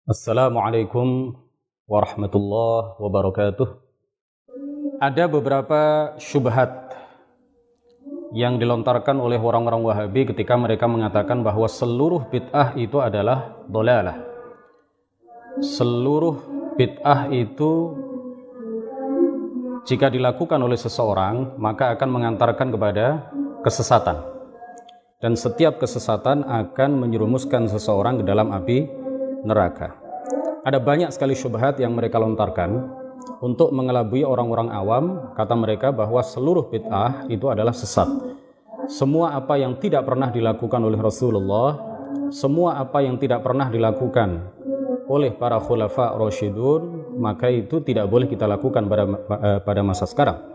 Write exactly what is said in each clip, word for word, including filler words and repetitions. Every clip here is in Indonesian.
Assalamualaikum warahmatullahi wabarakatuh. Ada beberapa syubhat yang dilontarkan oleh orang-orang Wahabi ketika mereka mengatakan bahwa seluruh bid'ah itu adalah dhalalah. Seluruh bid'ah itu jika dilakukan oleh seseorang maka akan mengantarkan kepada kesesatan. Dan setiap kesesatan akan menyerumuskan seseorang ke dalam api neraka. Ada banyak sekali syubhat yang mereka lontarkan untuk mengelabui orang-orang awam. Kata mereka bahwa seluruh bid'ah itu adalah sesat. Semua apa yang tidak pernah dilakukan oleh Rasulullah, semua apa yang tidak pernah dilakukan oleh para khulafa rasyidun, maka itu tidak boleh kita lakukan pada pada masa sekarang.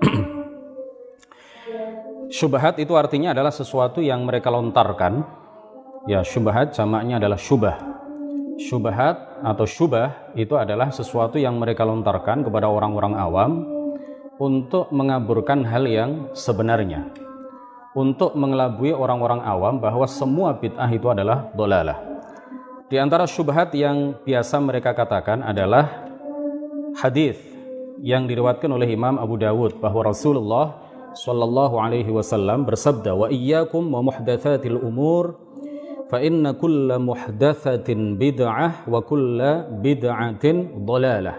Syubhat itu artinya adalah sesuatu yang mereka lontarkan. Ya, syubhat jamaknya adalah syubah. Syubhat atau syubah itu adalah sesuatu yang mereka lontarkan kepada orang-orang awam untuk mengaburkan hal yang sebenarnya, untuk mengelabui orang-orang awam bahwa semua bid'ah itu adalah dhalalah. Di antara syubhat yang biasa mereka katakan adalah hadis yang diriwayatkan oleh Imam Abu Dawud bahwa Rasulullah Shallallahu Alaihi Wasallam bersabda, wa iyyakum wa muhdatsatil umur fa inna kulla muhdatsatin bid'ah wa kulla bid'atin dhalalah.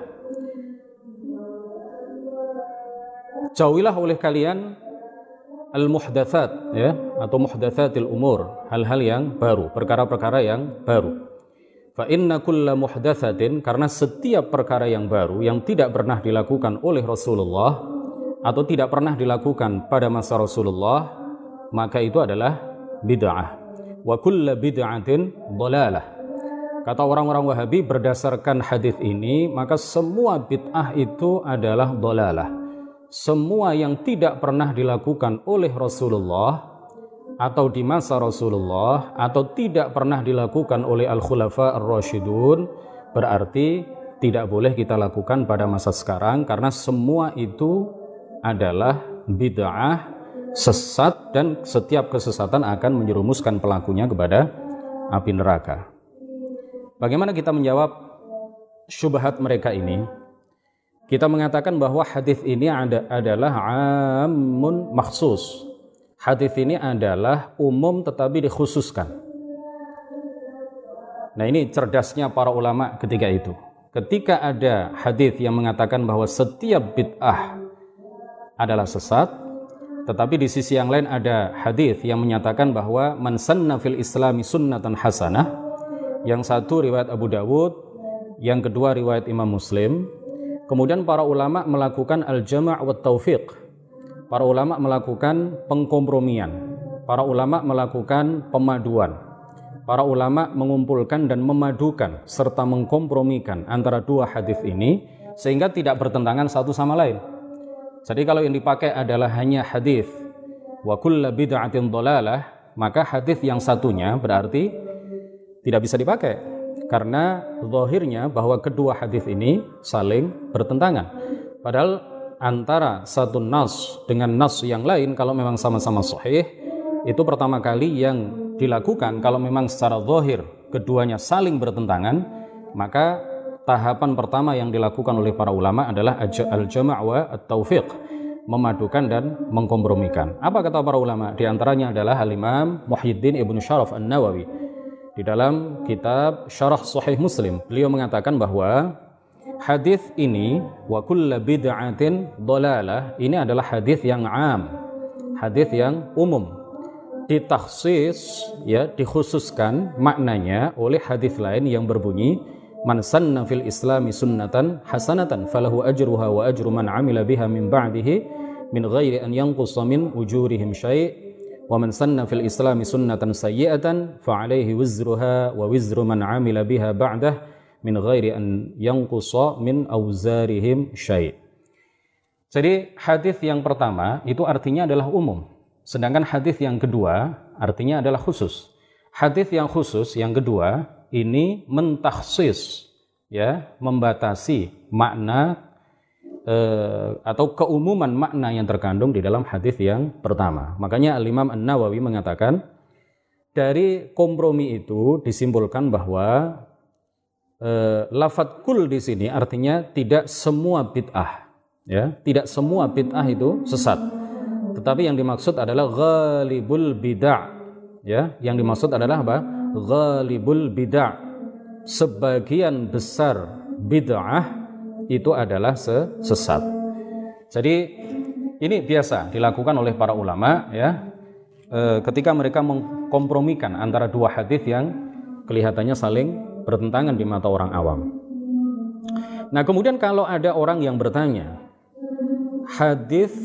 Jauhilah oleh kalian al-muhdatsat, ya, atau muhdatsatil umur, hal-hal yang baru, perkara-perkara yang baru. Fa inna kulla muhdatsatin, karena setiap perkara yang baru yang tidak pernah dilakukan oleh Rasulullah atau tidak pernah dilakukan pada masa Rasulullah, maka itu adalah bid'ah. Wa kulla bid'atin dhalalah. Kata orang-orang Wahabi berdasarkan hadis ini, maka semua bid'ah itu adalah dhalalah. Semua yang tidak pernah dilakukan oleh Rasulullah atau di masa Rasulullah atau tidak pernah dilakukan oleh al-khulafa ar-rasyidun berarti tidak boleh kita lakukan pada masa sekarang, karena semua itu adalah bid'ah, sesat, dan setiap kesesatan akan menjerumuskan pelakunya kepada api neraka. Bagaimana kita menjawab syubhat mereka ini? Kita mengatakan bahwa hadis ini ada, adalah amun makhsus. Hadis ini adalah umum tetapi dikhususkan. Nah, ini cerdasnya para ulama ketika itu. Ketika ada hadis yang mengatakan bahwa setiap bid'ah adalah sesat, tetapi di sisi yang lain ada hadis yang menyatakan bahwa man sanna fil islami sunnatan hasanah. Yang satu riwayat Abu Dawud, yang kedua riwayat Imam Muslim. Kemudian para ulama melakukan al-jama' wa taufiq. Para ulama melakukan pengkompromian. Para ulama melakukan pemaduan. Para ulama mengumpulkan dan memadukan serta mengkompromikan antara dua hadis ini sehingga tidak bertentangan satu sama lain. Jadi kalau yang dipakai adalah hanya hadis wa kulla bid'atin dhalalah, maka hadis yang satunya berarti tidak bisa dipakai karena zahirnya bahwa kedua hadis ini saling bertentangan. Padahal antara satu nas dengan nas yang lain kalau memang sama-sama sahih, itu pertama kali yang dilakukan kalau memang secara zahir keduanya saling bertentangan, maka tahapan pertama yang dilakukan oleh para ulama adalah al-jama' wa at-taufiq, memadukan dan mengkompromikan. Apa kata para ulama? Di antaranya adalah Al-Imam Muhyiddin Ibnu Syaraf An-Nawawi. Di dalam kitab Syarah Sahih Muslim, beliau mengatakan bahwa hadis ini wa kullu bid'atin dhalalah ini adalah hadis yang am, hadis yang umum. Ditakhsis, ya, dikhususkan maknanya oleh hadis lain yang berbunyi man sanna fil islami sunnatan hasanatan falahu ajruha wa ajru man amila biha min ba'dihi min ghairi an yanqusa min ujurihim syai' wa man sanna fil islami sunnatan sayyi'atan fa alaihi wizruha wa wizru man amila biha ba'dah min ghairi an yanqusa min auzarihim syai'. Jadi hadis yang pertama itu artinya adalah umum, sedangkan hadis yang kedua artinya adalah khusus. Hadis yang khusus yang kedua ini mentakhsis, ya, membatasi makna eh, atau keumuman makna yang terkandung di dalam hadis yang pertama. Makanya Al-Imam An-Nawawi mengatakan dari kompromi itu disimpulkan bahwa eh, lafadz kul di sini artinya tidak semua bid'ah, ya, tidak semua bid'ah itu sesat. Tetapi yang dimaksud adalah ghalibul bid'ah, ya, yang dimaksud adalah apa? Ghalibul bid'ah. Sebagian besar bid'ah itu adalah sesat. Jadi ini biasa dilakukan oleh para ulama, ya, e, ketika mereka mengkompromikan antara dua hadis yang kelihatannya saling bertentangan di mata orang awam. Nah, kemudian kalau ada orang yang bertanya, hadis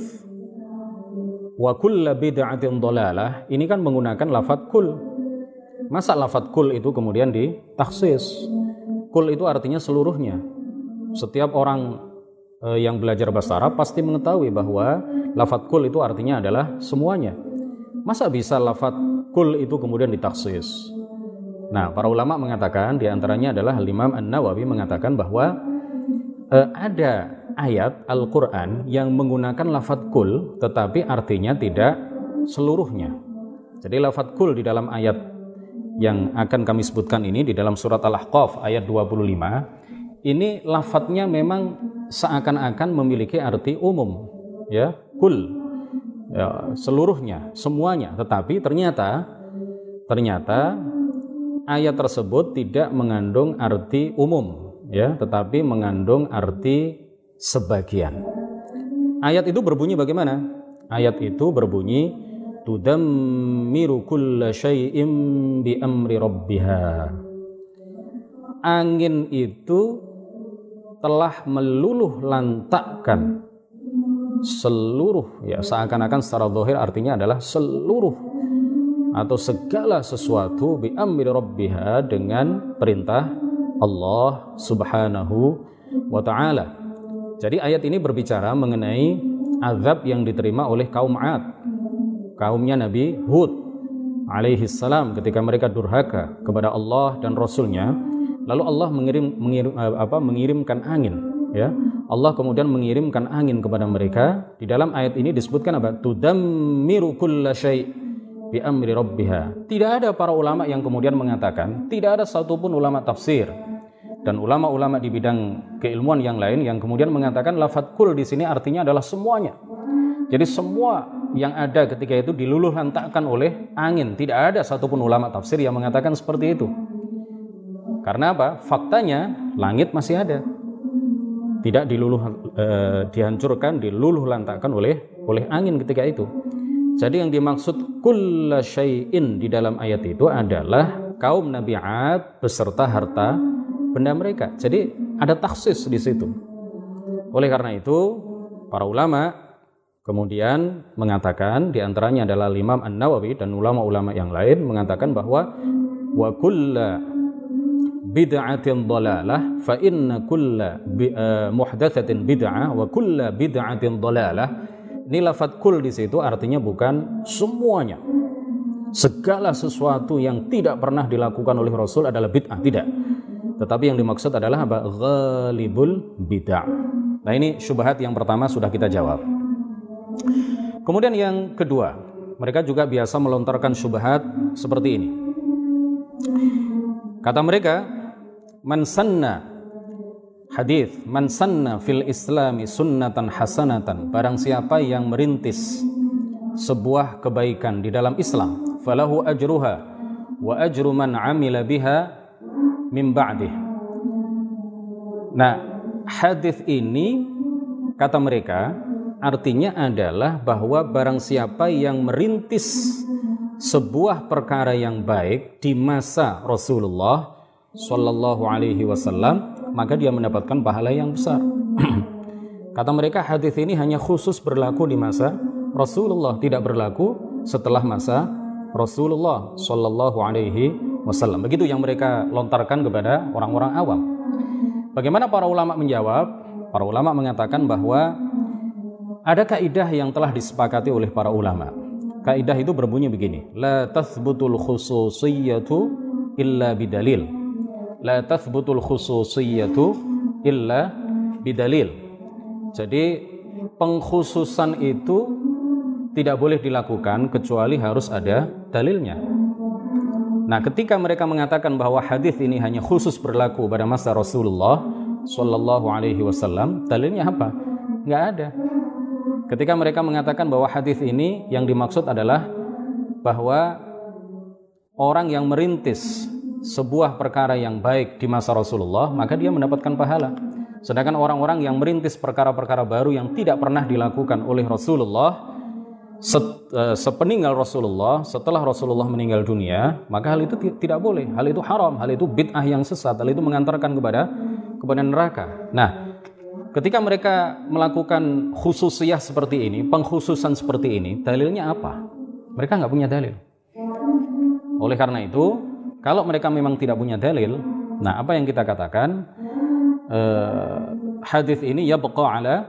wa kullu bid'atin dhalalah ini kan menggunakan lafadz kul. Masa lafadz kul itu kemudian ditakhsis? Kul itu artinya seluruhnya. Setiap orang yang belajar bahasa Arab pasti mengetahui bahwa lafadz kul itu artinya adalah semuanya. Masa bisa lafadz kul itu kemudian ditakhsis? Nah, para ulama mengatakan, diantaranya adalah Imam An-Nawawi mengatakan bahwa eh, ada ayat Al-Quran yang menggunakan lafadz kul tetapi artinya tidak seluruhnya. Jadi lafadz kul di dalam ayat yang akan kami sebutkan ini, di dalam surat Al-Ahqaf ayat dua puluh lima, ini lafadznya memang seakan-akan memiliki arti umum, ya, kul, ya, seluruhnya, semuanya. Tetapi ternyata ternyata ayat tersebut tidak mengandung arti umum, ya, tetapi mengandung arti sebagian. Ayat itu berbunyi bagaimana? Ayat itu berbunyi tudammiru kulla syai'im bi amri rabbiha. Angin itu telah meluluh lantakkan seluruh, ya, seakan-akan secara zahir artinya adalah seluruh atau segala sesuatu bi amri rabbiha, dengan perintah Allah Subhanahu wa taala. Jadi ayat ini berbicara mengenai azab yang diterima oleh kaum 'Ad, kaumnya Nabi Hud alaihi salam, ketika mereka durhaka kepada Allah dan Rasulnya. Lalu Allah mengirim, mengirim apa mengirimkan angin, ya. Allah kemudian mengirimkan angin kepada mereka. Di dalam ayat ini disebutkan apa? Tudammiru kulla syai' bi amri rabbiha. Tidak ada para ulama yang kemudian mengatakan, tidak ada satupun ulama tafsir dan ulama-ulama di bidang keilmuan yang lain yang kemudian mengatakan lafadz kul di sini artinya adalah semuanya. Jadi semua yang ada ketika itu diluluh lantakkan oleh angin. Tidak ada satupun ulama tafsir yang mengatakan seperti itu. Karena apa? Faktanya langit masih ada, tidak diluluh eh, dihancurkan, diluluh lantakkan oleh oleh angin ketika itu. Jadi yang dimaksud kulla syai'in di dalam ayat itu adalah kaum Nabi 'Ad beserta harta benda mereka. Jadi ada takhsis di situ. Oleh karena itu, para ulama kemudian mengatakan, diantaranya adalah Imam An-Nawawi dan ulama-ulama yang lain mengatakan bahwa wa kulla bid'atin dhalalah fa inna kulla muhdatsatin bid'ah wa kulla bid'atin dhalalah. Ini lafadz kul di situ artinya bukan semuanya. Segala sesuatu yang tidak pernah dilakukan oleh Rasul adalah bid'ah, tidak. Tetapi yang dimaksud adalah apa? Ghalibul bid'ah. Nah, ini syubhat yang pertama sudah kita jawab. Kemudian yang kedua, mereka juga biasa melontarkan syubhat seperti ini. Kata mereka, man sanna hadis, man sanna fil islami sunnatan hasanatan, barang siapa yang merintis sebuah kebaikan di dalam Islam, falahu ajruha wa ajru man amila biha min ba'dih. Nah, hadis ini kata mereka artinya adalah bahwa barang siapa yang merintis sebuah perkara yang baik di masa Rasulullah Sallallahu Alaihi Wasallam, maka dia mendapatkan pahala yang besar. Kata mereka hadis ini hanya khusus berlaku di masa Rasulullah, tidak berlaku setelah masa Rasulullah Sallallahu Alaihi Wasallam. Begitu yang mereka lontarkan kepada orang-orang awam. Bagaimana para ulama menjawab? Para ulama mengatakan bahwa ada kaidah yang telah disepakati oleh para ulama. Kaidah itu berbunyi begini: la tathbutul khususiyyatu illa bidalil. La tathbutul khususiyyatu illa bidalil. Jadi pengkhususan itu tidak boleh dilakukan kecuali harus ada dalilnya. Nah, ketika mereka mengatakan bahwa hadis ini hanya khusus berlaku pada masa Rasulullah Shallallahu Alaihi Wasallam, dalilnya apa? Nggak ada. Ketika mereka mengatakan bahwa hadis ini yang dimaksud adalah bahwa orang yang merintis sebuah perkara yang baik di masa Rasulullah, maka dia mendapatkan pahala. Sedangkan orang-orang yang merintis perkara-perkara baru yang tidak pernah dilakukan oleh Rasulullah sepeninggal Rasulullah, setelah Rasulullah meninggal dunia, maka hal itu tidak boleh, hal itu haram, hal itu bid'ah yang sesat, hal itu mengantarkan kepada kepada neraka. Nah, ketika mereka melakukan khususiyah seperti ini, pengkhususan seperti ini, dalilnya apa? Mereka nggak punya dalil. Oleh karena itu, kalau mereka memang tidak punya dalil, nah apa yang kita katakan, eh, hadis ini yabqa ala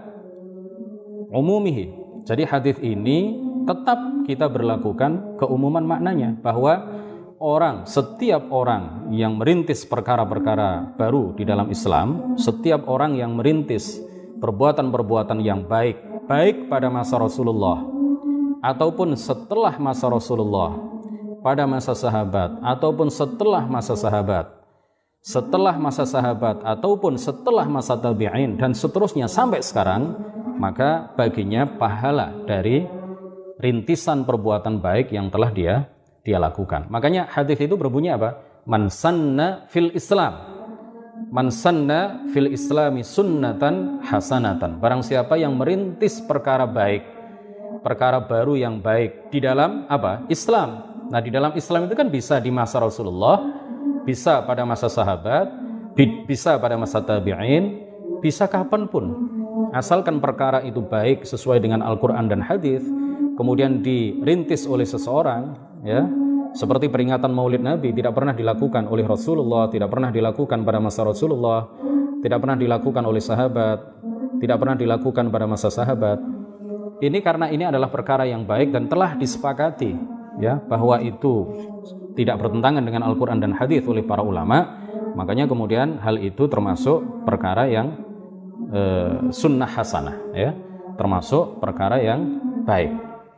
umumihi. Jadi hadis ini tetap kita berlakukan keumuman maknanya, bahwa orang, setiap orang yang merintis perkara-perkara baru di dalam Islam, setiap orang yang merintis perbuatan-perbuatan yang baik, baik pada masa Rasulullah ataupun setelah masa Rasulullah, pada masa sahabat ataupun setelah masa sahabat, setelah masa sahabat ataupun setelah masa tabi'in dan seterusnya sampai sekarang, maka baginya pahala dari rintisan perbuatan baik yang telah dia dia lakukan. Makanya hadis itu berbunyi apa? Man sanna fil Islam, man sanna fil Islami sunnatan hasanatan. Barang siapa yang merintis perkara baik, perkara baru yang baik di dalam apa? Islam. Nah, di dalam Islam itu kan bisa di masa Rasulullah, bisa pada masa sahabat, bisa pada masa tabi'in, bisa kapanpun. Asalkan perkara itu baik sesuai dengan Al-Quran dan hadis, kemudian dirintis oleh seseorang, ya, seperti peringatan Maulid Nabi tidak pernah dilakukan oleh Rasulullah, tidak pernah dilakukan pada masa Rasulullah, tidak pernah dilakukan oleh sahabat, tidak pernah dilakukan pada masa sahabat. Ini karena ini adalah perkara yang baik dan telah disepakati, ya, bahwa itu tidak bertentangan dengan Al-Quran dan hadis oleh para ulama. Makanya kemudian hal itu termasuk perkara yang Uh, sunnah hasanah, ya, termasuk perkara yang baik.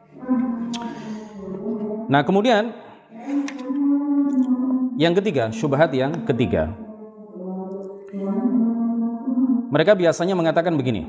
Nah, kemudian yang ketiga, syubhat yang ketiga, mereka biasanya mengatakan begini,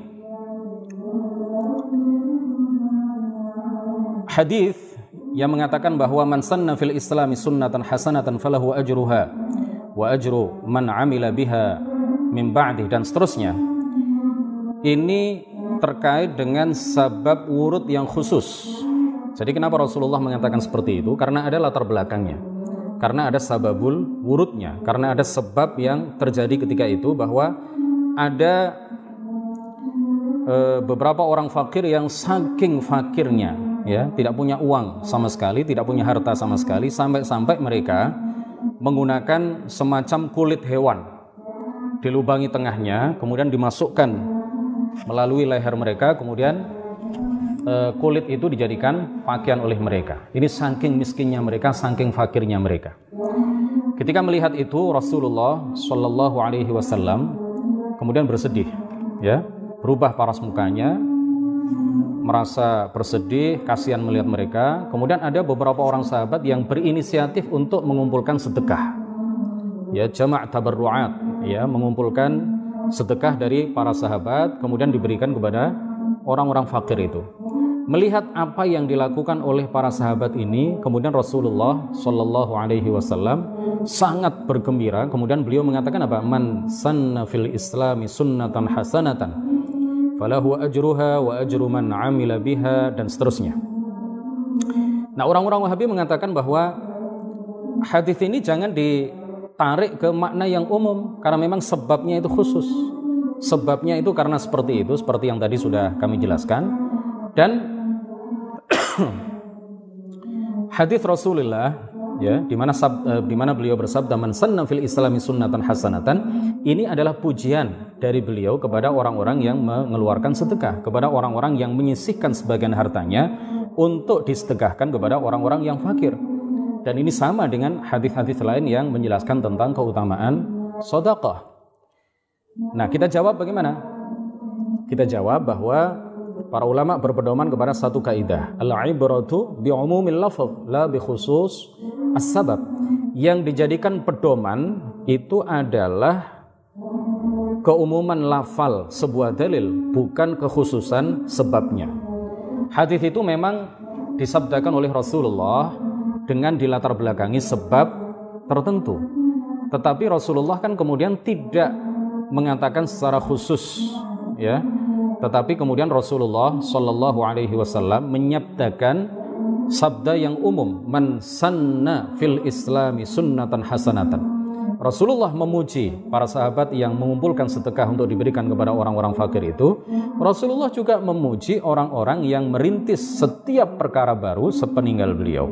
hadis yang mengatakan bahwa man sanna fil islami sunnatan hasanatan falahu ajruha wa ajru man amila biha min ba'dih dan seterusnya. Ini terkait dengan sabab wurud yang khusus. Jadi kenapa Rasulullah mengatakan seperti itu? Karena ada latar belakangnya, karena ada sababul wurudnya, karena ada sebab yang terjadi ketika itu, bahwa ada e, beberapa orang fakir yang saking fakirnya, ya, tidak punya uang sama sekali, tidak punya harta sama sekali, sampai-sampai mereka menggunakan semacam kulit hewan, dilubangi tengahnya, kemudian dimasukkan melalui leher mereka, kemudian e, kulit itu dijadikan pakaian oleh mereka. Ini saking miskinnya mereka, saking fakirnya mereka. Ketika melihat itu, Rasulullah Shallallahu Alaihi Wasallam kemudian bersedih, ya, berubah paras mukanya, merasa bersedih, kasihan melihat mereka. Kemudian ada beberapa orang sahabat yang berinisiatif untuk mengumpulkan sedekah, ya, jama' tabarru'at, ya, mengumpulkan sedekah dari para sahabat, kemudian diberikan kepada orang-orang fakir itu. Melihat apa yang dilakukan oleh para sahabat ini, kemudian Rasulullah Shallallahu Alaihi Wasallam sangat bergembira. Kemudian beliau mengatakan apa? Man sanna fil Islami sunnatan hasanatan falahu ajruha wa ajru man amila biha dan seterusnya. Nah, orang-orang Wahabi mengatakan bahwa hadis ini jangan di tarik ke makna yang umum, karena memang sebabnya itu khusus. Sebabnya itu karena seperti itu, seperti yang tadi sudah kami jelaskan. Dan hadis Rasulullah, ya, di mana di mana beliau bersabda man sanna fil islami sunnatan hasanatan, ini adalah pujian dari beliau kepada orang-orang yang mengeluarkan sedekah, kepada orang-orang yang menyisihkan sebagian hartanya untuk disedekahkan kepada orang-orang yang fakir. Dan ini sama dengan hadis-hadis lain yang menjelaskan tentang keutamaan sedekah. Nah, kita jawab bagaimana? Kita jawab bahwa para ulama berpedoman kepada satu kaidah, al-ibratu bi umumil lafz la bi khusus as-sabab. yang dijadikan pedoman itu adalah keumuman lafal sebuah dalil, bukan kekhususan sebabnya. Hadis itu memang disabdakan oleh Rasulullah dengan dilatar belakangi sebab tertentu, tetapi Rasulullah kan kemudian tidak mengatakan secara khusus, ya. Tetapi kemudian Rasulullah Shallallahu Alaihi Wasallam menyabdakan sabda yang umum, man sanna fil islami sunnatan hasanatan. Rasulullah memuji para sahabat yang mengumpulkan sedekah untuk diberikan kepada orang-orang fakir itu. Rasulullah juga memuji orang-orang yang merintis setiap perkara baru sepeninggal beliau.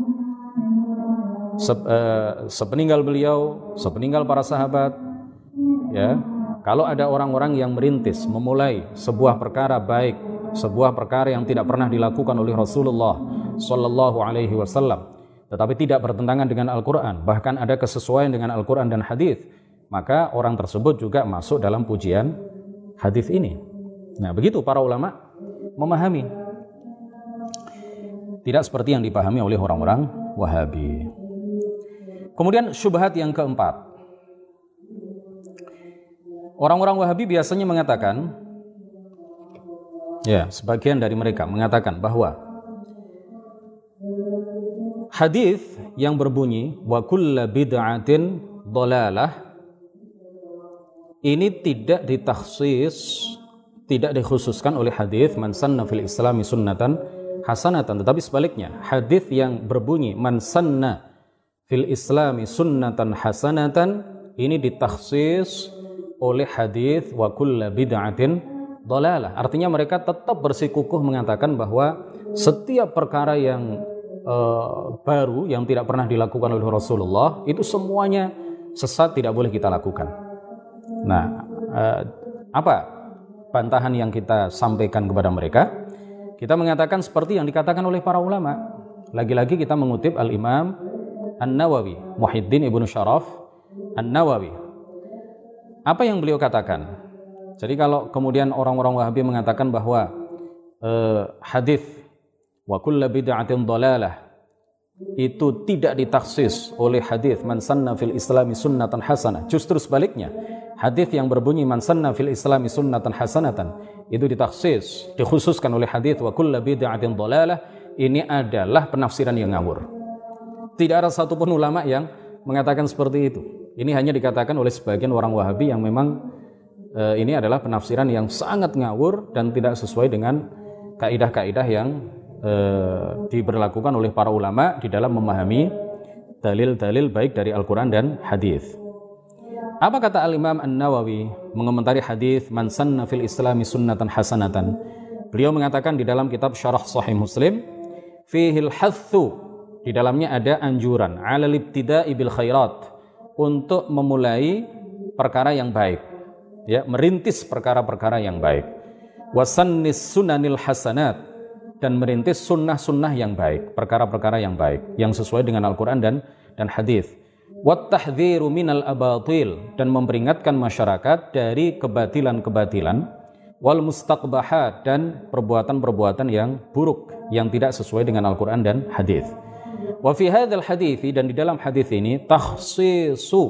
Sep, uh, sepeninggal beliau, sepeninggal para sahabat, ya. Kalau ada orang-orang yang merintis, memulai sebuah perkara baik, sebuah perkara yang tidak pernah dilakukan oleh Rasulullah Sallallahu Alaihi Wasallam, tetapi tidak bertentangan dengan Al-Quran, bahkan ada kesesuaian dengan Al-Quran dan hadis, maka orang tersebut juga masuk dalam pujian hadis ini. Nah, begitu para ulama memahami. Tidak seperti yang dipahami oleh orang-orang Wahabi. Kemudian syubhat yang keempat. Orang-orang Wahabi biasanya mengatakan, ya, sebagian dari mereka mengatakan bahwa hadis yang berbunyi wa kullu bid'atin dhalalah ini tidak ditakhsis, tidak dikhususkan oleh hadis man sanna fil islami sunnatan hasanatan, tetapi sebaliknya, hadis yang berbunyi man sanna fil islami sunnatan hasanatan ini ditakhsis oleh hadis wa kullu bid'atin dhalalah. Artinya mereka tetap bersikukuh mengatakan bahwa setiap perkara yang uh, baru yang tidak pernah dilakukan oleh Rasulullah itu semuanya sesat, tidak boleh kita lakukan. Nah, uh, apa bantahan yang kita sampaikan kepada mereka? Kita mengatakan seperti yang dikatakan oleh para ulama. Lagi-lagi kita mengutip Al-Imam An-Nawawi, Muhyiddin Ibnu Syaraf An-Nawawi. Apa yang beliau katakan? Jadi kalau kemudian orang-orang Wahabi mengatakan bahwa eh, hadis wa kullu bid'atin dhalalah itu tidak ditaksis oleh hadis man sanna fil islami sunnatan hasanah, justru sebaliknya, hadis yang berbunyi man sanna fil islami sunnatan hasanatan itu ditaksis, dikhususkan oleh hadis wa kullu bid'atin dhalalah, ini adalah penafsiran yang ngawur. Tidak ada satupun ulama yang mengatakan seperti itu. Ini hanya dikatakan oleh sebagian orang Wahabi yang memang e, ini adalah penafsiran yang sangat ngawur dan tidak sesuai dengan kaidah-kaidah yang e, diberlakukan oleh para ulama di dalam memahami dalil-dalil baik dari Al-Quran dan hadis. Apa kata Al-Imam An-Nawawi mengomentari hadis man sanna fil islami sunnatan hasanatan? Beliau mengatakan di dalam kitab Syarah Sahih Muslim, fihil hathu, di dalamnya ada anjuran alal ibtida'i bil khairat, untuk memulai perkara yang baik, ya, merintis perkara-perkara yang baik, wasannis sunanil hasanat, dan merintis sunnah-sunnah yang baik, perkara-perkara yang baik yang sesuai dengan Al-Quran dan dan hadis, wat tahdhiru minal abatil, dan memperingatkan masyarakat dari kebatilan-kebatilan, wal mustaqbahat, dan perbuatan-perbuatan yang buruk yang tidak sesuai dengan Al-Quran dan hadis. Wa fi hadzal hadits, dan di dalam hadis ini takhsisu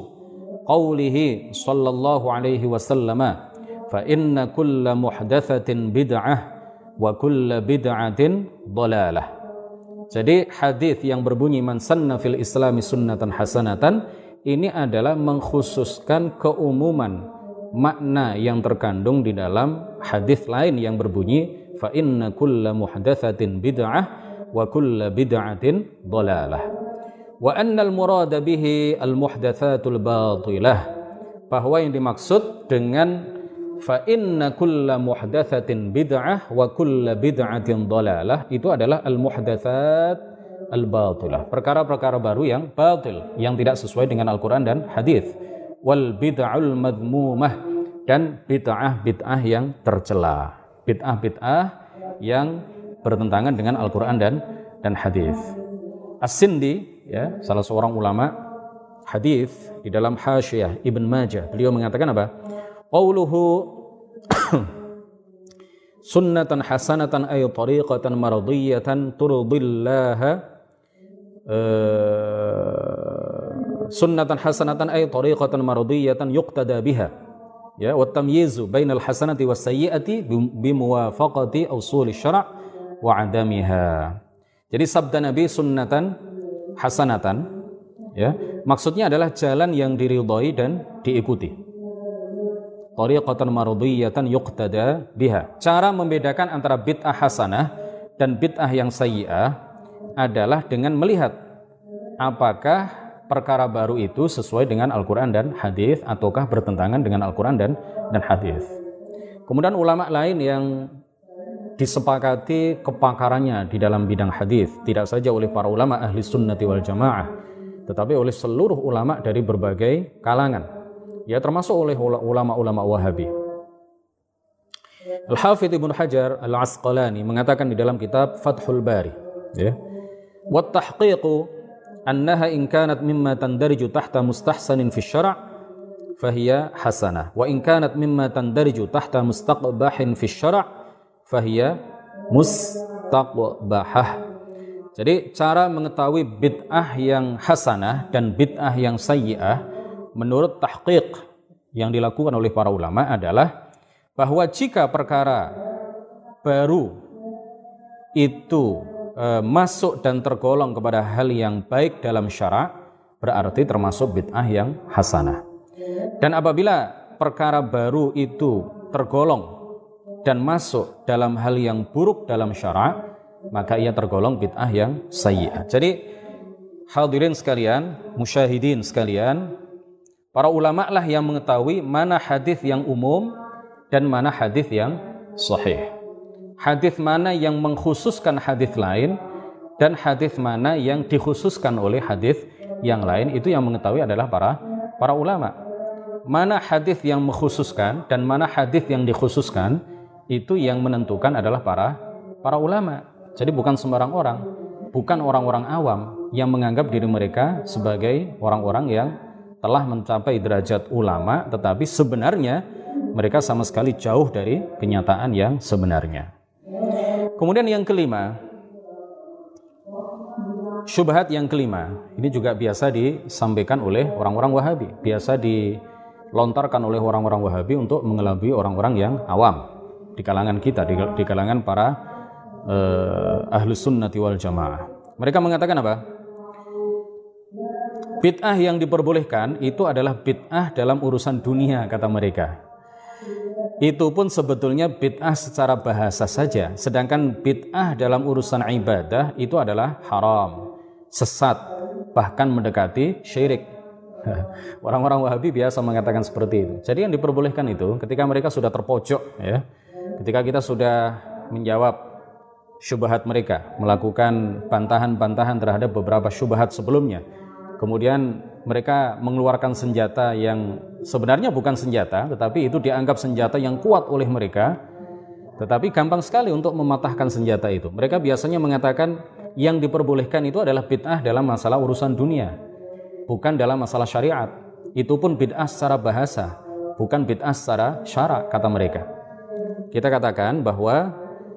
qaulihi sallallahu alaihi wasallam fa inna kulla muhdatsatin bid'ah wa kulla bid'atin dhalalah. Jadi hadis yang berbunyi man sanna fil islami sunnatan hasanatan ini adalah mengkhususkan keumuman makna yang terkandung di dalam hadis lain yang berbunyi fa inna kulla muhdatsatin bid'ah wa kullu bid'atin dhalalah, wa annal murada bihi al muhdatsatul batilah, bahwa yang dimaksud dengan fa inna kulla muhdatsatin bid'ah wa kullu bid'atin dhalalah itu adalah al muhdatsat al batilah, perkara-perkara baru yang batil, yang tidak sesuai dengan Al-Quran dan hadis, wal bid'ul madmumah, dan bid'ah-bid'ah yang tercela, bid'ah-bid'ah yang bertentangan dengan Al-Quran dan dan hadis. As-Sindi, ya, salah seorang ulama hadis, di dalam Hasyiyah Ibn Majah, beliau mengatakan apa? Qauluhu sunnatan hasanatan ay tariqatan maradiyatan turdillaha uh, sunnatan hasanatan ay tariqatan mardiyatan yuqtada biha. Ya, wa tamyizu bainal hasanati was sayyiati bi muwafaqati usuli syara' wa adamiha. Jadi sabda Nabi sunnatan hasanatan, ya, maksudnya adalah jalan yang diridhai dan diikuti. Tariqatan mardiyatan yuqtada biha. Cara membedakan antara bid'ah hasanah dan bid'ah yang sayyi'ah adalah dengan melihat apakah perkara baru itu sesuai dengan Al-Quran dan hadis ataukah bertentangan dengan Al-Quran dan dan hadis. Kemudian ulama lain yang disepakati kepakarannya di dalam bidang hadis tidak saja oleh para ulama ahli sunnati wal jamaah, tetapi oleh seluruh ulama dari berbagai kalangan, ya termasuk oleh ulama-ulama Wahabi. Al-Hafidz Ibnu Hajar Al-Asqalani mengatakan di dalam kitab Fathul Bari, ya, wa tahqiqu annaha in kanat mimma tandariju tahta mustahsanin fi syara' fahiya hasanah wa in kanat mimma tandariju tahta mustaqbahin fi syara' fahiya mustaqbahah. Jadi cara mengetahui bid'ah yang hasanah dan bid'ah yang sayyi'ah menurut tahqiq yang dilakukan oleh para ulama adalah bahwa jika perkara baru itu e, masuk dan tergolong kepada hal yang baik dalam syara', berarti termasuk bid'ah yang hasanah. Dan apabila perkara baru itu tergolong dan masuk dalam hal yang buruk dalam syara', maka ia tergolong bid'ah yang sayyi'ah. Jadi hadirin sekalian, musyahidin sekalian, para ulama lah yang mengetahui mana hadis yang umum dan mana hadis yang sahih. Hadis mana yang mengkhususkan hadis lain dan hadis mana yang dikhususkan oleh hadis yang lain, itu yang mengetahui adalah para para ulama. Mana hadis yang mengkhususkan dan mana hadis yang dikhususkan, itu yang menentukan adalah para para ulama. Jadi bukan sembarang orang, bukan orang-orang awam yang menganggap diri mereka sebagai orang-orang yang telah mencapai derajat ulama, tetapi sebenarnya mereka sama sekali jauh dari kenyataan yang sebenarnya. Kemudian yang kelima, syubhat yang kelima, ini juga biasa disampaikan oleh orang-orang Wahabi, biasa dilontarkan oleh orang-orang Wahabi untuk mengelabui orang-orang yang awam di kalangan kita, di, di kalangan para uh, ahlus sunnati wal jamaah. Mereka mengatakan apa? Bid'ah yang diperbolehkan itu adalah bid'ah dalam urusan dunia, kata mereka. Itu pun sebetulnya bid'ah secara bahasa saja, sedangkan bid'ah dalam urusan ibadah itu adalah haram, sesat, bahkan mendekati syirik. Orang-orang Wahabi biasa mengatakan seperti itu. Jadi yang diperbolehkan itu ketika mereka sudah terpojok, ya, ketika kita sudah menjawab syubhat mereka, melakukan bantahan-bantahan terhadap beberapa syubhat sebelumnya, kemudian mereka mengeluarkan senjata yang sebenarnya bukan senjata, tetapi itu dianggap senjata yang kuat oleh mereka, tetapi gampang sekali untuk mematahkan senjata itu. Mereka biasanya mengatakan yang diperbolehkan itu adalah bid'ah dalam masalah urusan dunia, bukan dalam masalah syariat. Itu pun bid'ah secara bahasa, bukan bid'ah secara syara', kata mereka. Kita katakan bahwa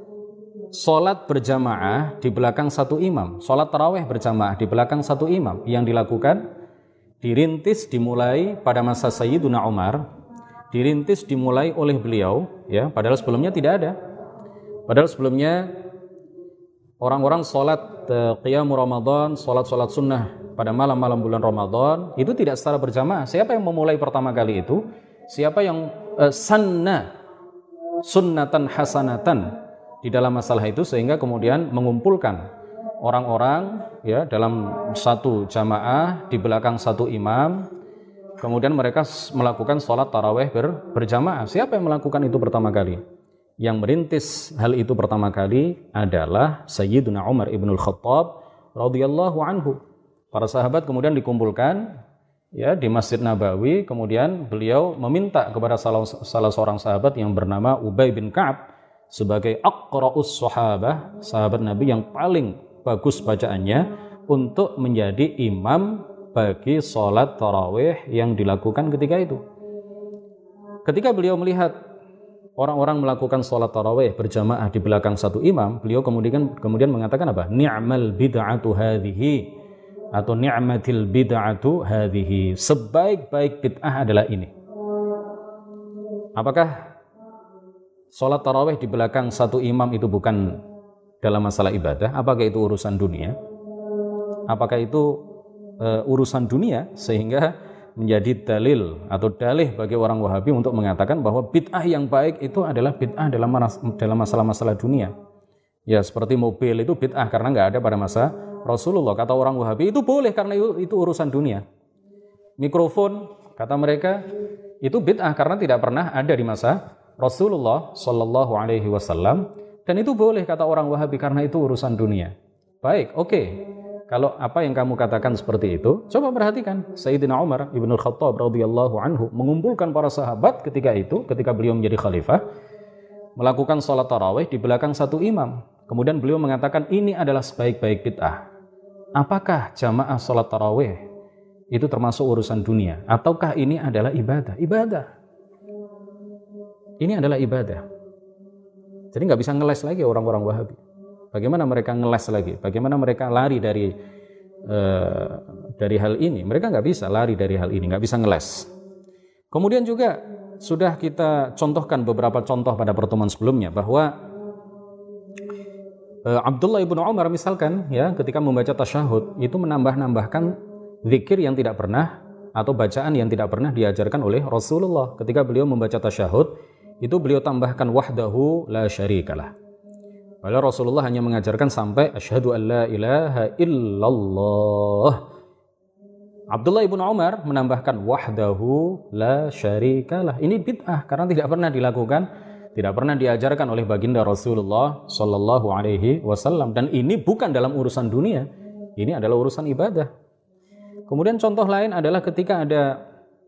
sholat berjamaah di belakang satu imam, sholat tarawih berjamaah di belakang satu imam yang dilakukan, dirintis dimulai pada masa Sayyiduna Umar, dirintis dimulai oleh beliau, ya, padahal sebelumnya tidak ada. Padahal sebelumnya orang-orang sholat uh, qiyamul Ramadan, sholat-sholat sunnah pada malam-malam bulan Ramadan itu tidak secara berjamaah. Siapa yang memulai pertama kali itu? Siapa yang uh, sanna sunnatan hasanatan di dalam masalah itu sehingga kemudian mengumpulkan orang-orang, ya, dalam satu jamaah di belakang satu imam, kemudian mereka melakukan sholat tarawih ber, berjamaah. Siapa yang melakukan itu pertama kali? Yang merintis hal itu pertama kali adalah Sayyiduna Umar ibnul Khattab radhiyallahu anhu. Para sahabat kemudian dikumpulkan, ya, di Masjid Nabawi. Kemudian beliau meminta kepada salah, salah seorang sahabat yang bernama Ubay bin Ka'ab sebagai aqra'us sahabah, sahabat Nabi yang paling bagus bacaannya, untuk menjadi imam bagi sholat tarawih yang dilakukan ketika itu. Ketika beliau melihat orang-orang melakukan sholat tarawih berjamaah di belakang satu imam, beliau kemudian kemudian mengatakan apa? Ni'mal bid'atu hadhihi. atau ni'matil bid'atu hadhihi, sebaik-baik bid'ah adalah ini. Apakah sholat tarawih di belakang satu imam itu bukan dalam masalah ibadah? Apakah itu urusan dunia? Apakah itu uh, urusan dunia sehingga menjadi dalil atau dalih bagi orang Wahabi untuk mengatakan bahwa bid'ah yang baik itu adalah bid'ah dalam dalam masalah-masalah dunia? Ya, seperti mobil itu bid'ah karena nggak ada pada masa Rasulullah. Kata orang Wahabi itu boleh karena itu, itu urusan dunia. Mikrofon, kata mereka, itu bid'ah karena tidak pernah ada di masa Rasulullah Shallallahu Alaihi Wasallam, dan itu boleh kata orang Wahabi karena itu urusan dunia. Baik, oke. Okay. Kalau apa yang kamu katakan seperti itu, coba perhatikan Sayyidina Umar ibn Khattab radhiyallahu anhu mengumpulkan para sahabat ketika itu, ketika beliau menjadi khalifah, melakukan sholat tarawih di belakang satu imam. Kemudian beliau mengatakan ini adalah sebaik-baik bid'ah. Apakah jamaah sholat tarawih itu termasuk urusan dunia? Ataukah ini adalah ibadah? Ibadah. Ini adalah ibadah. Jadi nggak bisa ngeles lagi orang-orang Wahabi. Bagaimana mereka ngeles lagi? Bagaimana mereka lari dari uh, dari hal ini? Mereka nggak bisa lari dari hal ini, nggak bisa ngeles. Kemudian juga sudah kita contohkan beberapa contoh pada pertemuan sebelumnya bahwa uh, Abdullah ibnu Umar misalkan ya ketika membaca tasyahud itu menambah-nambahkan zikir yang tidak pernah atau bacaan yang tidak pernah diajarkan oleh Rasulullah. Ketika beliau membaca tasyahud, itu beliau tambahkan wahdahu la syarikalah. Padahal Rasulullah hanya mengajarkan sampai asyhadu an la ilaha illallah. Abdullah ibnu Umar menambahkan wahdahu la syarikalah. Ini bid'ah karena tidak pernah dilakukan, tidak pernah diajarkan oleh baginda Rasulullah Shallallahu Alaihi Wasallam, dan ini bukan dalam urusan dunia, ini adalah urusan ibadah. Kemudian contoh lain adalah ketika ada,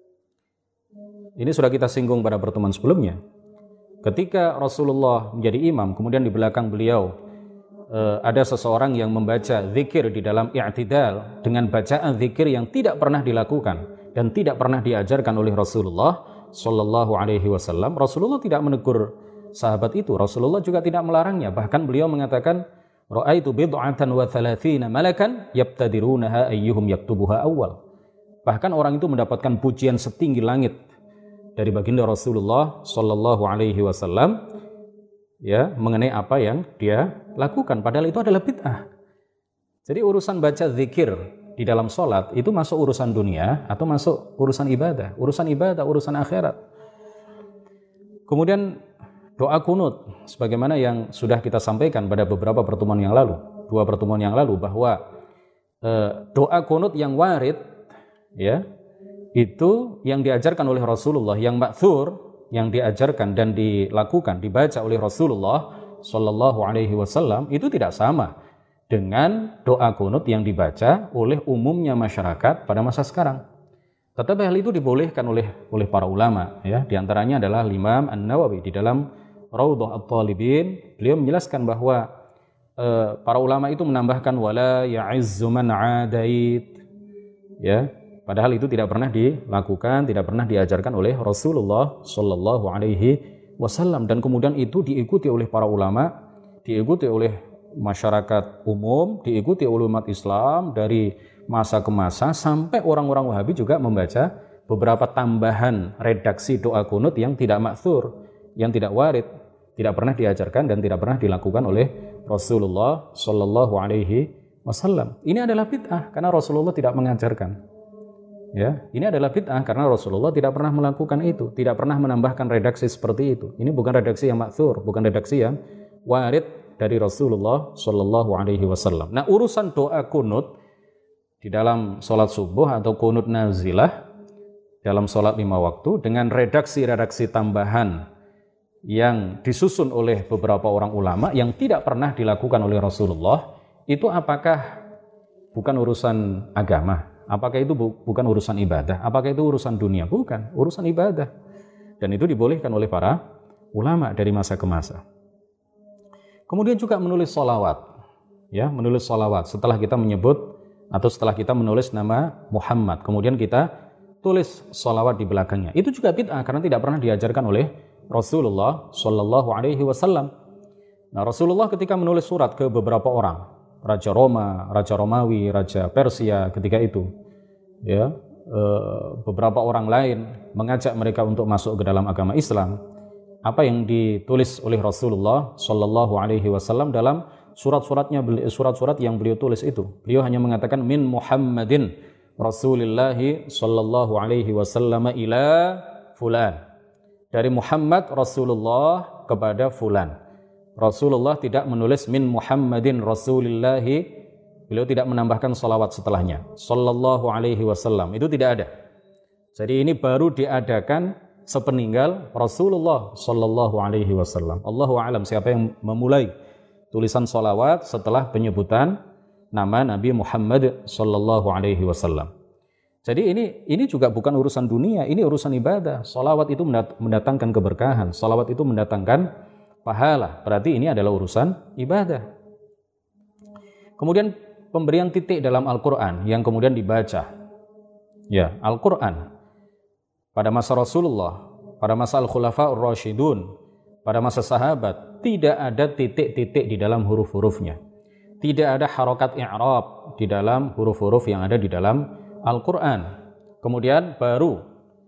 ini sudah kita singgung pada pertemuan sebelumnya, ketika Rasulullah menjadi imam, kemudian di belakang beliau eh, ada seseorang yang membaca zikir di dalam i'tidal dengan bacaan zikir yang tidak pernah dilakukan dan tidak pernah diajarkan oleh Rasulullah Shallallahu Alaihi Wasallam. Rasulullah tidak menegur sahabat itu, Rasulullah juga tidak melarangnya, bahkan beliau mengatakan ra'aitu bid'atan wa thalathina malakan yabtadirunaha ayyuhum yaktubuha awal. Bahkan orang itu mendapatkan pujian setinggi langit dari baginda Rasulullah Shallallahu Alaihi Wasallam ya mengenai apa yang dia lakukan, padahal itu adalah bid'ah. Jadi urusan baca zikir di dalam sholat itu masuk urusan dunia atau masuk urusan ibadah, urusan ibadah, urusan akhirat. Kemudian doa kunut, sebagaimana yang sudah kita sampaikan pada beberapa pertemuan yang lalu, dua pertemuan yang lalu, bahwa e, doa kunut yang warid, ya, itu yang diajarkan oleh Rasulullah, yang ma'thur, yang diajarkan dan dilakukan, dibaca oleh Rasulullah Shallallahu Alaihi Wasallam, itu tidak sama dengan doa kunut yang dibaca oleh umumnya masyarakat pada masa sekarang. Tetapi hal itu dibolehkan oleh oleh para ulama, ya, diantaranya adalah Imam An-Nawawi di dalam Raudhah At-Talibin, beliau menjelaskan bahwa e, para ulama itu menambahkan wala ya'izzu man 'adait, ya, padahal itu tidak pernah dilakukan, tidak pernah diajarkan oleh Rasulullah Shallallahu Alaihi Wasallam, dan kemudian itu diikuti oleh para ulama, diikuti oleh masyarakat umum, diikuti oleh umat Islam dari masa ke masa, sampai orang-orang Wahabi juga membaca beberapa tambahan redaksi doa kunut yang tidak ma'thur, yang tidak warid, tidak pernah diajarkan dan tidak pernah dilakukan oleh Rasulullah Shallallahu Alaihi Wasallam. Ini adalah bid'ah karena Rasulullah tidak mengajarkan. Ya, ini adalah bid'ah karena Rasulullah tidak pernah melakukan itu, tidak pernah menambahkan redaksi seperti itu. Ini bukan redaksi yang ma'thur, bukan redaksi yang warid dari Rasulullah Shallallahu Alaihi Wasallam. Nah, urusan doa kunut di dalam sholat subuh atau kunut nazilah dalam sholat lima waktu dengan redaksi-redaksi tambahan yang disusun oleh beberapa orang ulama yang tidak pernah dilakukan oleh Rasulullah, itu apakah bukan urusan agama? Apakah itu bu- bukan urusan ibadah? Apakah itu urusan dunia? Bukan, urusan ibadah. Dan itu dibolehkan oleh para ulama dari masa ke masa. Kemudian juga menulis sholawat, ya, menulis sholawat setelah kita menyebut atau setelah kita menulis nama Muhammad, kemudian kita tulis sholawat di belakangnya. Itu juga bid'ah karena tidak pernah diajarkan oleh Rasulullah Shallallahu Alaihi Wasallam. Nah, Rasulullah ketika menulis surat ke beberapa orang, Raja Roma, Raja Romawi, Raja Persia ketika itu, ya, beberapa orang lain mengajak mereka untuk masuk ke dalam agama Islam. Apa yang ditulis oleh Rasulullah Shallallahu Alaihi Wasallam dalam surat-suratnya, surat-surat yang beliau tulis itu, beliau hanya mengatakan min Muhammadin Rasulillahi Shallallahu Alaihi Wasallam ila fulan, dari Muhammad Rasulullah kepada fulan. Rasulullah tidak menulis min Muhammadin Rasulillahi, beliau tidak menambahkan salawat setelahnya, Sallallahu Alaihi Wasallam, itu tidak ada. Jadi ini baru diadakan sepeninggal Rasulullah Sallallahu Alaihi Wasallam. Allahu a'lam siapa yang memulai tulisan salawat setelah penyebutan nama Nabi Muhammad Sallallahu Alaihi Wasallam. Jadi ini ini juga bukan urusan dunia, ini urusan ibadah. Salawat itu mendatangkan keberkahan, salawat itu mendatangkan pahala. Berarti ini adalah urusan ibadah. Kemudian pemberian titik dalam Al-Quran yang kemudian dibaca. Ya, Al-Quran pada masa Rasulullah, pada masa Al-Khulafa'ur Rasyidun, pada masa sahabat, tidak ada titik-titik di dalam huruf-hurufnya. Tidak ada harokat i'rab di dalam huruf-huruf yang ada di dalam Al-Quran. Kemudian baru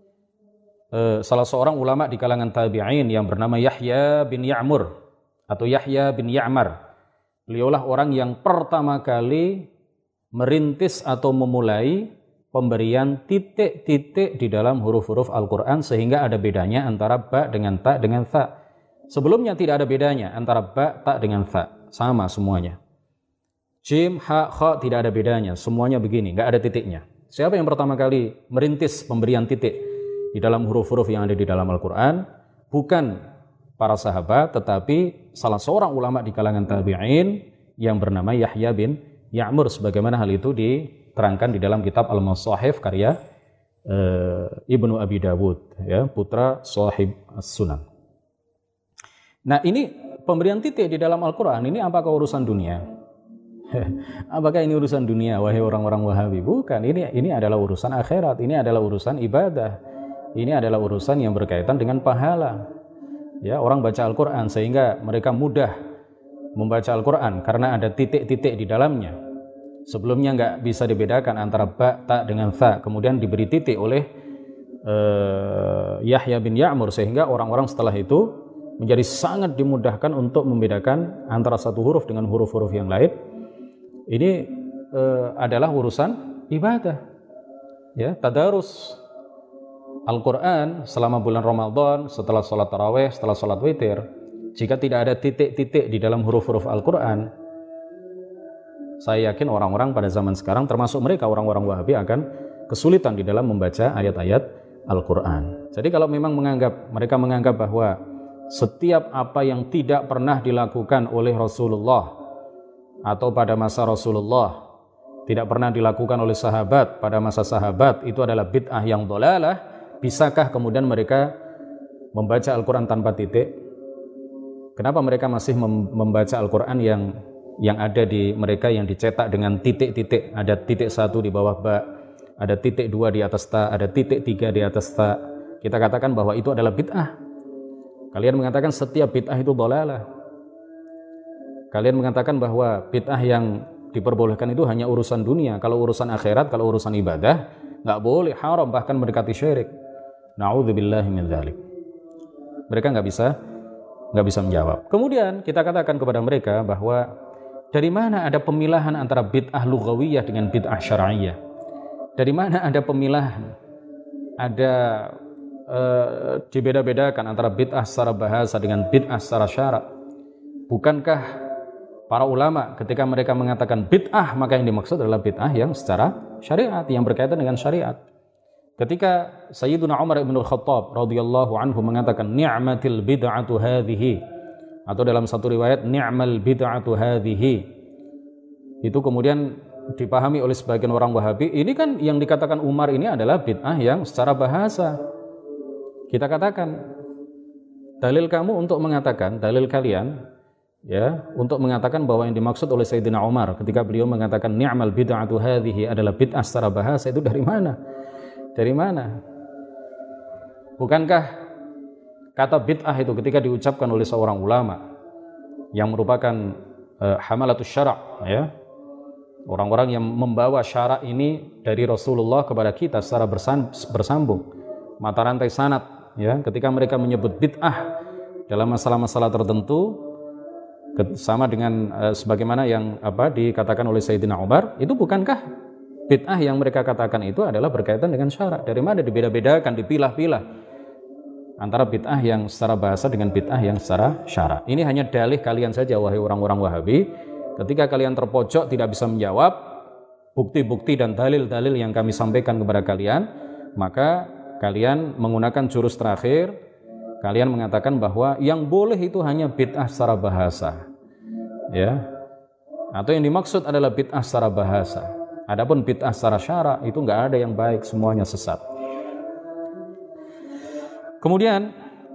eh, salah seorang ulama di kalangan tabi'in yang bernama Yahya bin Ya'mur atau Yahya bin Ya'mar, beliaulah orang yang pertama kali merintis atau memulai pemberian titik-titik di dalam huruf-huruf Al-Quran sehingga ada bedanya antara ba dengan ta dengan tha. Sebelumnya tidak ada bedanya antara ba, ta dengan tha, sama semuanya. Jim, ha, kha tidak ada bedanya, semuanya begini, nggak ada titiknya. Siapa yang pertama kali merintis pemberian titik di dalam huruf-huruf yang ada di dalam Al-Quran? Bukan para sahabat, tetapi salah seorang ulama di kalangan tabi'in yang bernama Yahya bin Ya'mur, sebagaimana hal itu diterangkan di dalam kitab Al-Masahif karya uh, Ibnu Abi Dawud, ya, putra Shahib As-Sunan. Nah, ini pemberian titik di dalam Al-Quran ini apakah urusan dunia? Apakah ini urusan dunia, wahai orang-orang Wahabi? Bukan, ini ini adalah urusan akhirat, ini adalah urusan ibadah, ini adalah urusan yang berkaitan dengan pahala. Ya, orang baca Al-Quran sehingga mereka mudah membaca Al-Quran karena ada titik-titik di dalamnya. Sebelumnya nggak bisa dibedakan antara ba, ta dengan tha, kemudian diberi titik oleh uh, Yahya bin Ya'mur sehingga orang-orang setelah itu menjadi sangat dimudahkan untuk membedakan antara satu huruf dengan huruf-huruf yang lain. Ini e, adalah urusan ibadah. Ya, tadarus Al-Quran selama bulan Ramadan, setelah sholat tarawih, setelah sholat witir. Jika tidak ada titik-titik di dalam huruf-huruf Al-Quran, saya yakin orang-orang pada zaman sekarang, termasuk mereka orang-orang Wahabi, akan kesulitan di dalam membaca ayat-ayat Al-Quran. Jadi kalau memang menganggap, mereka menganggap bahwa setiap apa yang tidak pernah dilakukan oleh Rasulullah atau pada masa Rasulullah, tidak pernah dilakukan oleh sahabat pada masa sahabat, itu adalah bid'ah yang dhalalah, bisakah kemudian mereka membaca Al-Quran tanpa titik? Kenapa mereka masih membaca Al-Quran yang yang ada di mereka yang dicetak dengan titik-titik? Ada titik satu di bawah ba, ada titik dua di atas ta, ada titik tiga di atas ta. Kita katakan bahwa itu adalah bid'ah. Kalian mengatakan setiap bid'ah itu dhalalah. Kalian mengatakan bahwa bid'ah yang diperbolehkan itu hanya urusan dunia. Kalau urusan akhirat, kalau urusan ibadah, nggak boleh, haram, bahkan mendekati syirik. Na'udzubillahi min dzalik. Mereka nggak bisa, nggak bisa menjawab. Kemudian kita katakan kepada mereka bahwa dari mana ada pemilahan antara bid'ah lughawiyah dengan bid'ah syar'iyyah? Dari mana ada pemilahan? Ada Uh, dibeda-bedakan antara bid'ah secara bahasa dengan bid'ah secara syarak. Bukankah para ulama ketika mereka mengatakan bid'ah, maka yang dimaksud adalah bid'ah yang secara syariat, yang berkaitan dengan syariat. Ketika Sayyiduna Umar ibn al-Khattab radhiyallahu anhu mengatakan ni'matil bid'atu hadhihi, atau dalam satu riwayat ni'mal bid'atu hadhihi, itu kemudian dipahami oleh sebagian orang Wahabi, ini kan yang dikatakan Umar ini adalah bid'ah yang secara bahasa. Kita katakan, dalil kamu untuk mengatakan, dalil kalian, ya, untuk mengatakan bahwa yang dimaksud oleh Sayyidina Umar ketika beliau mengatakan ni'mal bid'atu hadhihi adalah bid'ah secara bahasa, itu dari mana? Dari mana? Bukankah kata bid'ah itu ketika diucapkan oleh seorang ulama yang merupakan uh, hamalatus syara', ya, Orang-orang yang membawa syarak ini dari Rasulullah kepada kita secara bersambung, mata rantai sanad, ya. Ketika mereka menyebut bid'ah dalam masalah-masalah tertentu, sama dengan uh, sebagaimana yang apa dikatakan oleh Sayyidina Umar, itu bukankah bid'ah yang mereka katakan itu adalah berkaitan dengan syarak? Dari mana dibeda-bedakan, dipilah-pilah antara bid'ah yang secara bahasa dengan bid'ah yang secara syarak? Ini hanya dalih kalian saja, wahai orang-orang Wahabi. Ketika kalian terpojok tidak bisa menjawab bukti-bukti dan dalil-dalil yang kami sampaikan kepada kalian, maka kalian menggunakan jurus terakhir, kalian mengatakan bahwa yang boleh itu hanya bid'ah secara bahasa, ya, atau yang dimaksud adalah bid'ah secara bahasa. Adapun bid'ah secara syarak itu nggak ada yang baik, semuanya sesat. Kemudian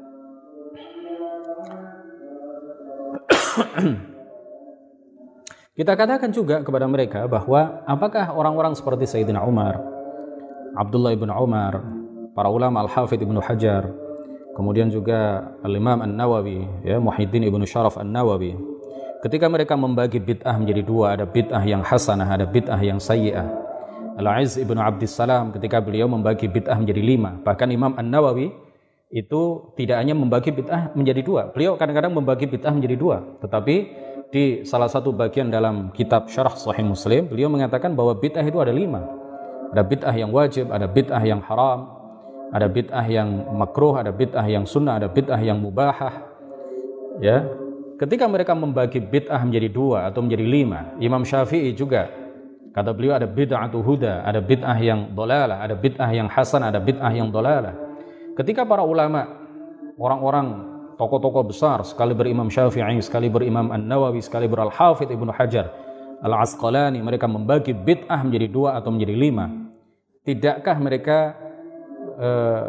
kita katakan juga kepada mereka bahwa apakah orang-orang seperti Sayyidina Umar, Abdullah ibn Umar, para ulama Al-Hafidh ibn Hajar, kemudian juga Al-Imam An-Nawawi, ya, Muhyiddin ibn Syaraf An-Nawawi, ketika mereka membagi bid'ah menjadi dua, ada bid'ah yang hasanah, ada bid'ah yang sayyi'ah. Al-Aziz ibn Abdissalam ketika beliau membagi bid'ah menjadi lima. Bahkan Imam An-Nawawi itu tidak hanya membagi bid'ah menjadi dua, beliau kadang-kadang membagi bid'ah menjadi dua. Tetapi di salah satu bagian dalam kitab Syarah Sahih Muslim, beliau mengatakan bahwa bid'ah itu ada lima. Ada bid'ah yang wajib, ada bid'ah yang haram, ada bid'ah yang makruh, ada bid'ah yang sunnah, ada bid'ah yang mubahah. Ya, ketika mereka membagi bid'ah menjadi dua atau menjadi lima, Imam Syafi'i juga kata beliau ada bid'atu huda, ada bid'ah yang dolalah, ada bid'ah yang hasan, ada bid'ah yang dolalah. Ketika para ulama, orang-orang tokoh-tokoh besar, sekali berimam Syafi'i, sekali berimam An-Nawawi, sekali ber-Al-Hafidh Ibnu Hajar Al-Asqalani, mereka membagi bid'ah menjadi dua atau menjadi lima, tidakkah mereka eh,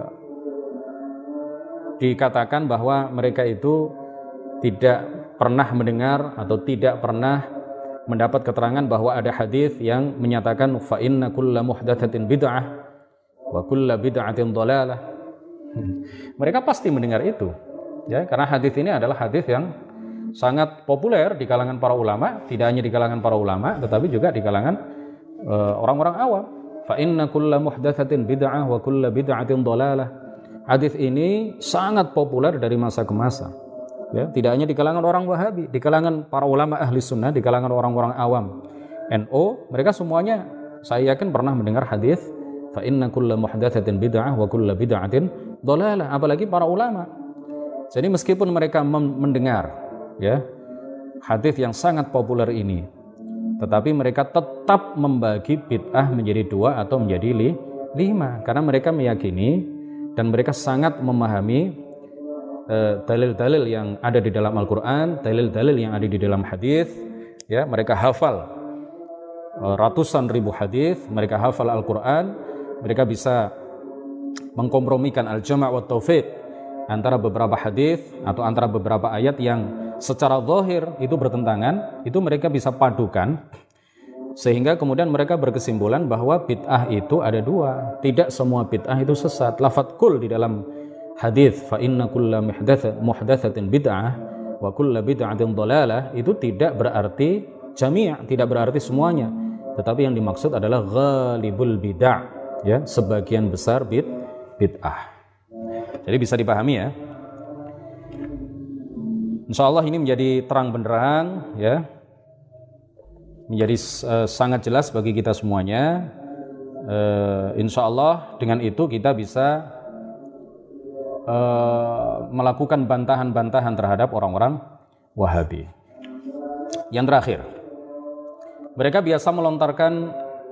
dikatakan bahwa mereka itu tidak pernah mendengar atau tidak pernah mendapat keterangan bahwa ada hadis yang menyatakan fa inna kulla muhdatsatin bid'ah wa kulla bid'atin dhalalah? Mereka pasti mendengar itu, ya, karena hadis ini adalah hadis yang sangat populer di kalangan para ulama, tidak hanya di kalangan para ulama tetapi juga di kalangan uh, orang-orang awam. Fa inna kulla muhdatsatin bid'ah wa kulla bid'atin dhalalah. Hadis ini sangat populer dari masa ke masa. Ya, tidak hanya di kalangan orang Wahabi, di kalangan para ulama ahli sunnah, di kalangan orang-orang awam N O, mereka semuanya saya yakin pernah mendengar hadis fa inna kulla muhdatsatin bid'ah wa kulla bid'atin dhalalah, apalagi para ulama. Jadi meskipun mereka mendengar, ya, hadis yang sangat populer ini, tetapi mereka tetap membagi bid'ah menjadi dua atau menjadi li, lima karena mereka meyakini dan mereka sangat memahami dalil-dalil yang ada di dalam Al-Quran, dalil-dalil yang ada di dalam hadis, ya, mereka hafal ratusan ribu hadis, mereka hafal Al-Quran, mereka bisa mengkompromikan al-jama' wa taufiq antara beberapa hadis atau antara beberapa ayat yang secara zahir itu bertentangan, itu mereka bisa padukan sehingga kemudian mereka berkesimpulan bahwa bid'ah itu ada dua, tidak semua bid'ah itu sesat. Lafadz kul di dalam hadis fa inna kulla muhdatsatin bid'ah wa kulla bid'atin dhalalah itu tidak berarti jami', tidak berarti semuanya, tetapi yang dimaksud adalah ghalibul bid'ah, ya, sebagian besar bid bid'ah. Jadi bisa dipahami, ya. Insyaallah ini menjadi terang benderang, ya, menjadi uh, sangat jelas bagi kita semuanya. Uh, Insyaallah dengan itu kita bisa Uh, melakukan bantahan-bantahan terhadap orang-orang Wahabi. Yang terakhir, mereka biasa melontarkan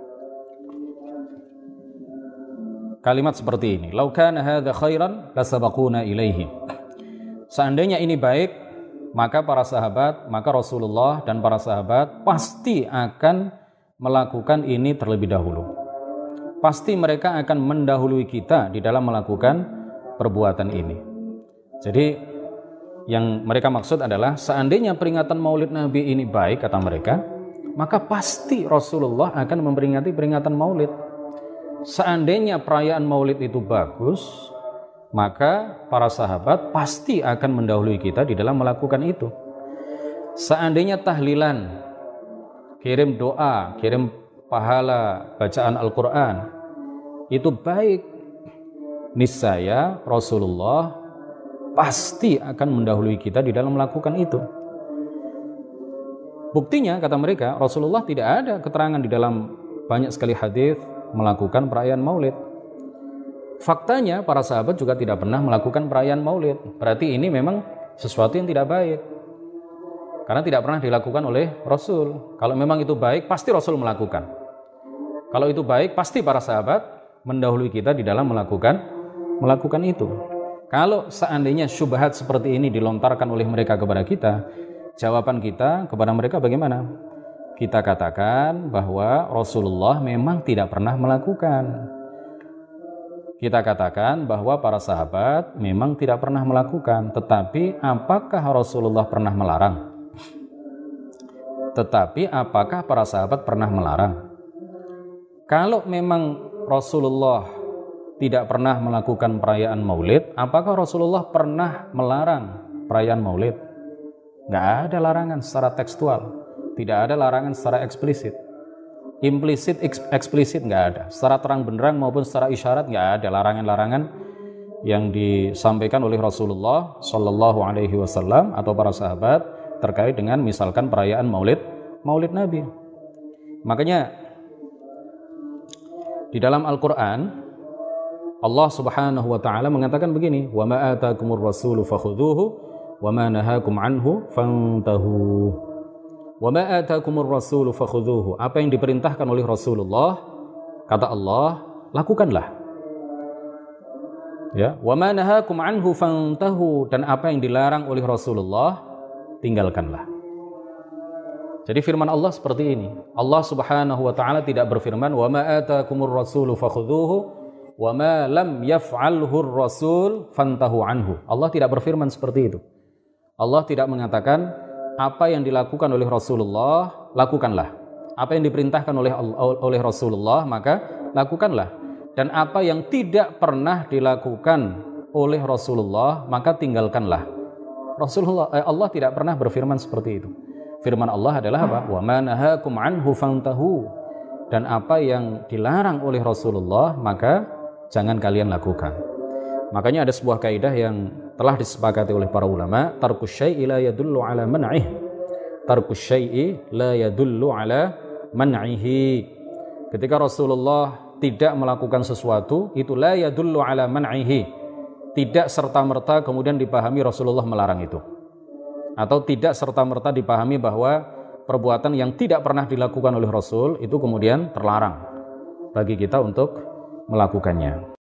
kalimat seperti ini, lau kana hadza khairan lasabaquna ilaihi. Seandainya ini baik, maka para sahabat, maka Rasulullah dan para sahabat pasti akan melakukan ini terlebih dahulu. Pasti mereka akan mendahului kita di dalam melakukan perbuatan ini. Jadi yang mereka maksud adalah seandainya peringatan Maulid Nabi ini baik, kata mereka, maka pasti Rasulullah akan memperingati peringatan Maulid. Seandainya perayaan Maulid itu bagus, maka para sahabat pasti akan mendahului kita di dalam melakukan itu. Seandainya tahlilan kirim doa, kirim pahala bacaan Al-Quran, itu baik, niscaya Rasulullah pasti akan mendahului kita di dalam melakukan itu. Buktinya, kata mereka, Rasulullah tidak ada keterangan di dalam banyak sekali hadis melakukan perayaan maulid. Faktanya, para sahabat juga tidak pernah melakukan perayaan maulid. Berarti ini memang sesuatu yang tidak baik, karena tidak pernah dilakukan oleh Rasul. Kalau memang itu baik, pasti Rasul melakukan. Kalau itu baik, pasti para sahabat mendahului kita di dalam melakukan melakukan itu. Kalau seandainya syubhat seperti ini dilontarkan oleh mereka kepada kita, jawaban kita kepada mereka bagaimana? Kita katakan bahwa Rasulullah memang tidak pernah melakukan. Kita katakan bahwa para sahabat memang tidak pernah melakukan. Tetapi apakah Rasulullah pernah melarang? Tetapi apakah para sahabat pernah melarang? Kalau memang Rasulullah tidak pernah melakukan perayaan maulid, apakah Rasulullah pernah melarang perayaan maulid? Nggak ada larangan secara tekstual, tidak ada larangan secara eksplisit. Implisit, eksplisit nggak ada. Secara terang benderang maupun secara isyarat nggak ada larangan-larangan yang disampaikan oleh Rasulullah Shallallahu Alaihi Wasallam atau para sahabat terkait dengan misalkan perayaan maulid, maulid Nabi. Makanya di dalam Al-Quran Allah Subhanahu Wa Taala mengatakan begini, wa ma atakumur rasulu fakhudhuhu wa ma nahakum anhu fantahu. Wa ma atakumur rasulu fakhudhuhu. Apa yang diperintahkan oleh Rasulullah, kata Allah, lakukanlah. Ya, wa ma nahakum anhu fantahu, dan apa yang dilarang oleh Rasulullah, tinggalkanlah. Jadi firman Allah seperti ini. Allah Subhanahu wa taala tidak berfirman wa ma atakumur rasulu fakhudhuhu wa ma lam yaf'alhu rasul fantahu anhu. Allah tidak berfirman seperti itu. Allah tidak mengatakan apa yang dilakukan oleh Rasulullah lakukanlah. Apa yang diperintahkan oleh oleh Rasulullah maka lakukanlah. Dan apa yang tidak pernah dilakukan oleh Rasulullah maka tinggalkanlah. Rasulullah eh, Allah tidak pernah berfirman seperti itu. Firman Allah adalah apa? Wa ma nahakum anhu fantahu. Dan apa yang dilarang oleh Rasulullah maka jangan kalian lakukan. Makanya ada sebuah kaidah yang telah disepakati oleh para ulama, tarkus syai'i la yadullu ala man'ih. Tarkus syai'i la yadullu ala man'ihi. Ketika Rasulullah tidak melakukan sesuatu, itu la yadullu ala man'ihi. Tidak serta-merta kemudian dipahami Rasulullah melarang itu. Atau tidak serta-merta dipahami bahwa perbuatan yang tidak pernah dilakukan oleh Rasul itu kemudian terlarang bagi kita untuk melakukannya.